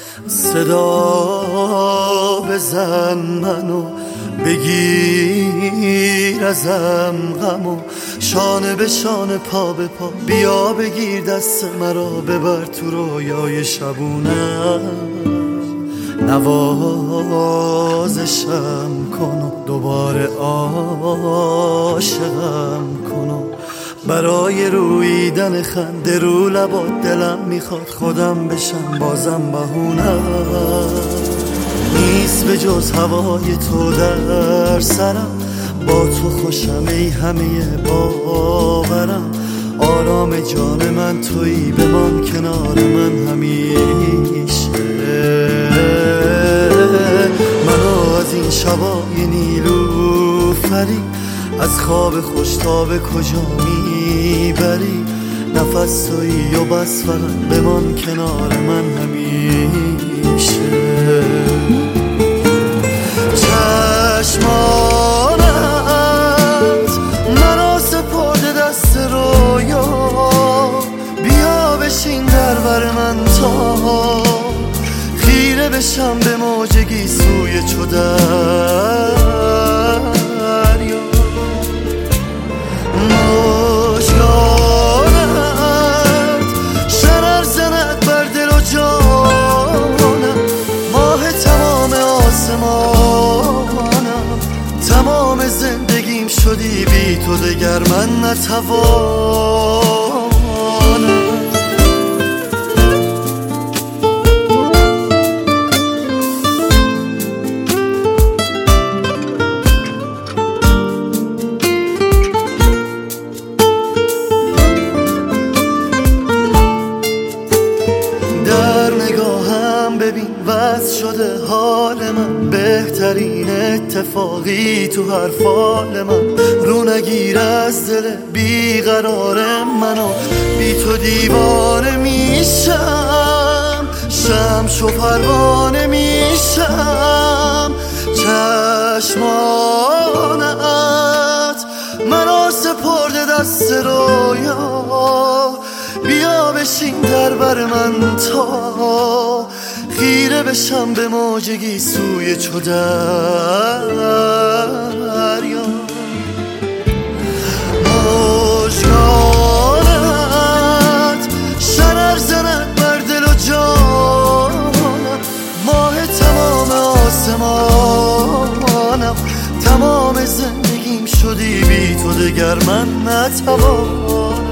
صدا بزن منو بگیر ازم غمو، شانه به شانه پا به پا بیا بگیر دست مرا ببر تو رویای شبونم. نوازشم کن و دوباره عاشقم کن و برای رویدن خنده رو لبات دلم میخواد خودم بشم بازم بهونم. نیست به جز هوای تو در سرم، با تو خوشم ای همه باورم. آرام جان من تویی، بمان کنار من همیشه. منو از این شبای نیلوفری، از خواب خوش تا به کجا میبری؟ نفس تویی و بس فقط بمان کنار من همیشه. چشمانت مرا سپرده دست رویا، بیا بشین در بر من تا خیره بشم به موجگی سوی چو دریا. مژگانت شرر زند بر دل و جانم، ماه تمام آسمانم. تمام زندگیم شدی بی تو دگر من نتوانم. ببین وضع شده حال من، بهترین اتفاقی تو هر فال من. رو نگیر از دل بیقرار منو، بی تو دیوانه میشم، شمس و پروانه میشم. چشمانت مرا سپرده دست رویا، بیا بشین در بر من تا خیره بشم به موجگی سوی چو دریا. مژگانت شرر زند بر دل و جانم، ماه تمام آسمانم. تمام زندگیم شدی بی تو دگر من نتوانم.